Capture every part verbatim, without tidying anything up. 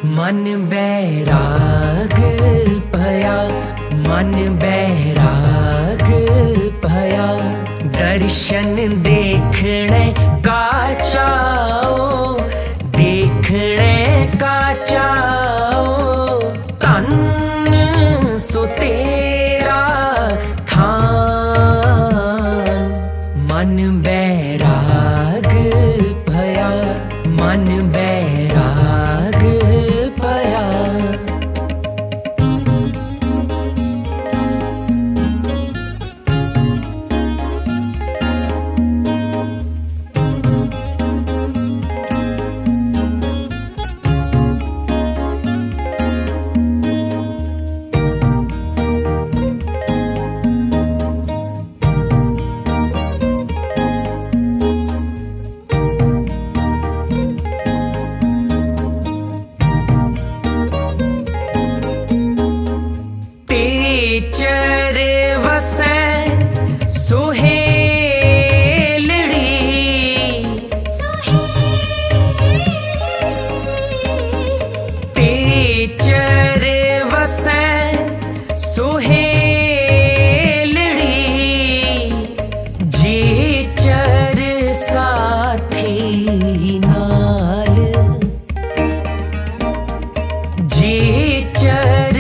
मन बैराग भया, मन बैराग भया। दर्शन देखने का चाओ, देखने का चाओ। तन सो तेरा थान, मन बैराग भया, मन बैराग भया। चर वसै सुहेलड़ी, ते चर वसै सुहेलड़ी। जे चर साथी नाल, जे चर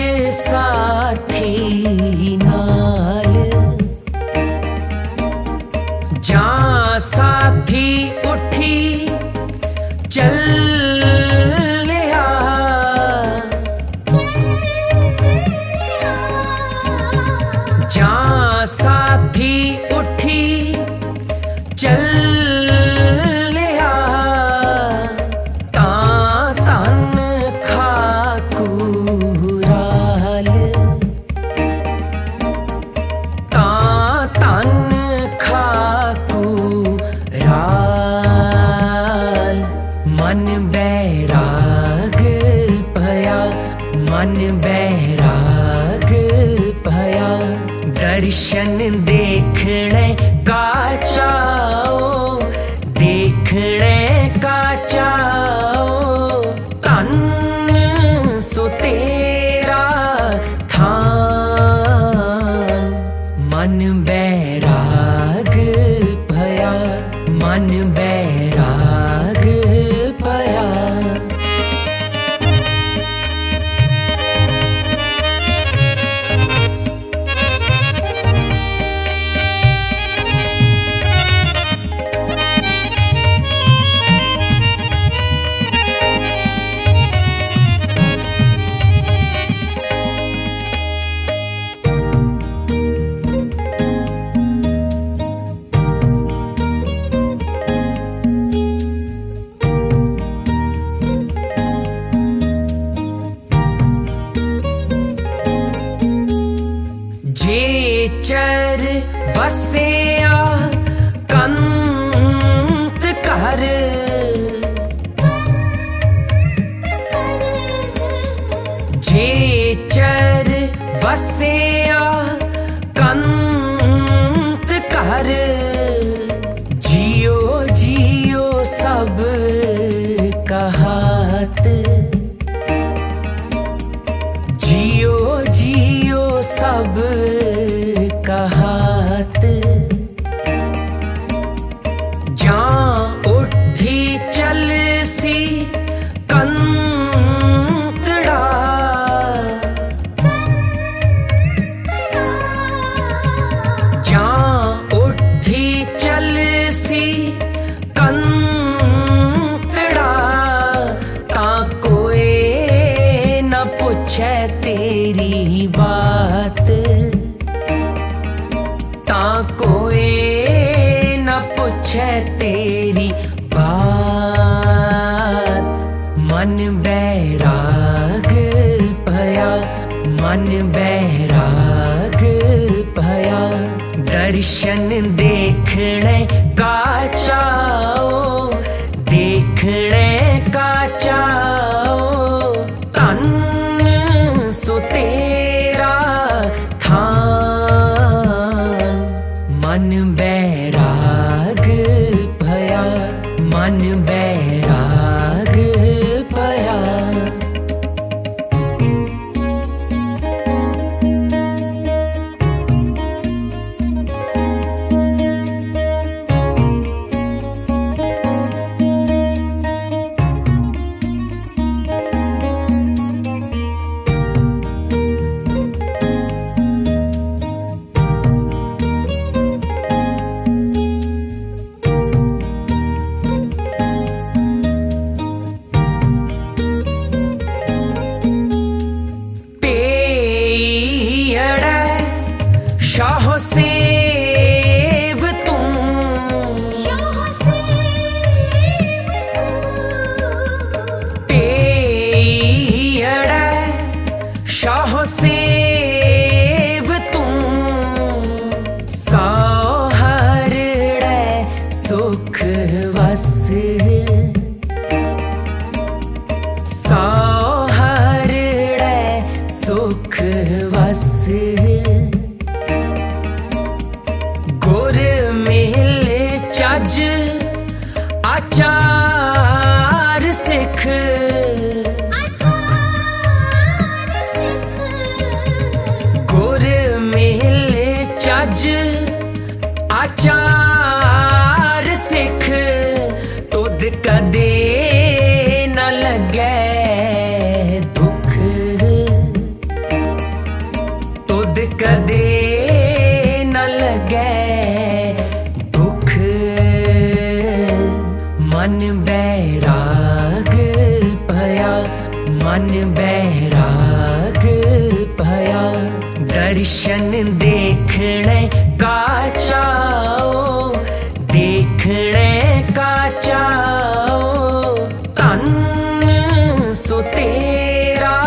नाल। जा साथी उठी चलिया, जा साथी उठी चलिया। तां तन खाकुराल, तन खाकुराल। मन बैराग भया, मन बैराग भया। दर्शन देखने का चाओ, देखने का चाओ। तन सो तेरा थान, मन बैराग भया, मन बैराग भया। जे चर वसिया कंत कर, जे चर वसिया कंत कर। जियो जियो सब कहात, जियो जियो सब कहात। जा उठी चलसी कंतड़ा, जा उठी चलसी कंतड़ा। ता कोई न पूछे तेरी बात, ता कोई न पूछे तेरी बात। मन बैराग भया, मन बैराग भया। दर्शन देखने का चाओ, देखने का चाओ। तन सो तेरा थान, मन बैराग भया, मन बैराग भया। सौहरड़े सुख वस गुर मेल चज आचार सिख गुर मेल चज आचार सिख तुद कदे न लगे दुख तुद कदे न लगे दुख मन बैराग भया मन बैराग भया दर्शन देखने का चाओ देखने का चाओ तन सो तेरा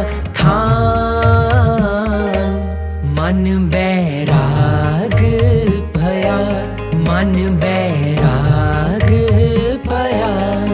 थान मन बैराग भया मन बैराग भया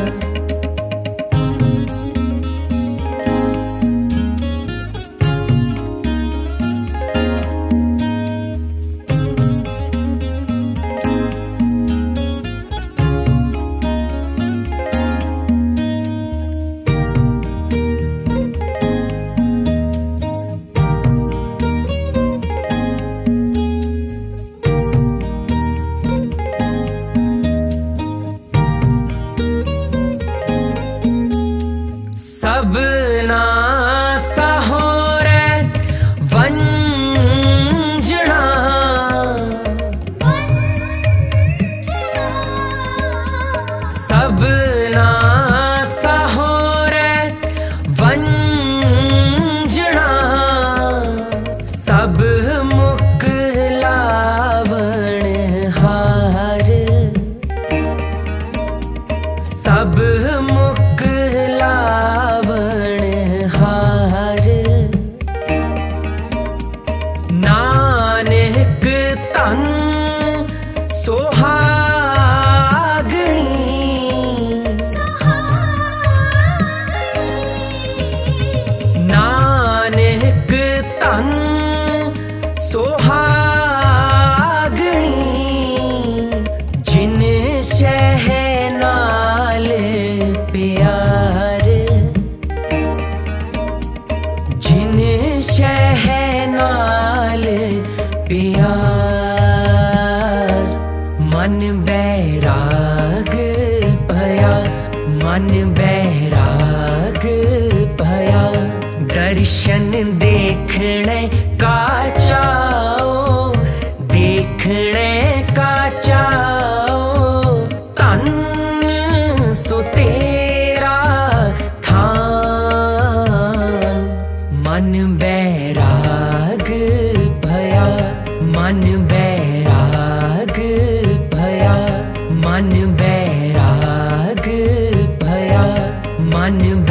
सबना सहोरे वंजना सबना सहोरे वंजना सब मुख लावण हार सब मुख नानक तन सोहागणी नानक तन सोहागणी जिन शह नाल प्यार जिन शह नाल प्यार मन बैराग भया मन बैराग भया दर्शन देखने का चाओ देखने का चाओ तन सो तेरा थान मन बैराग भया मन बैराग भया मन बैराग भया मन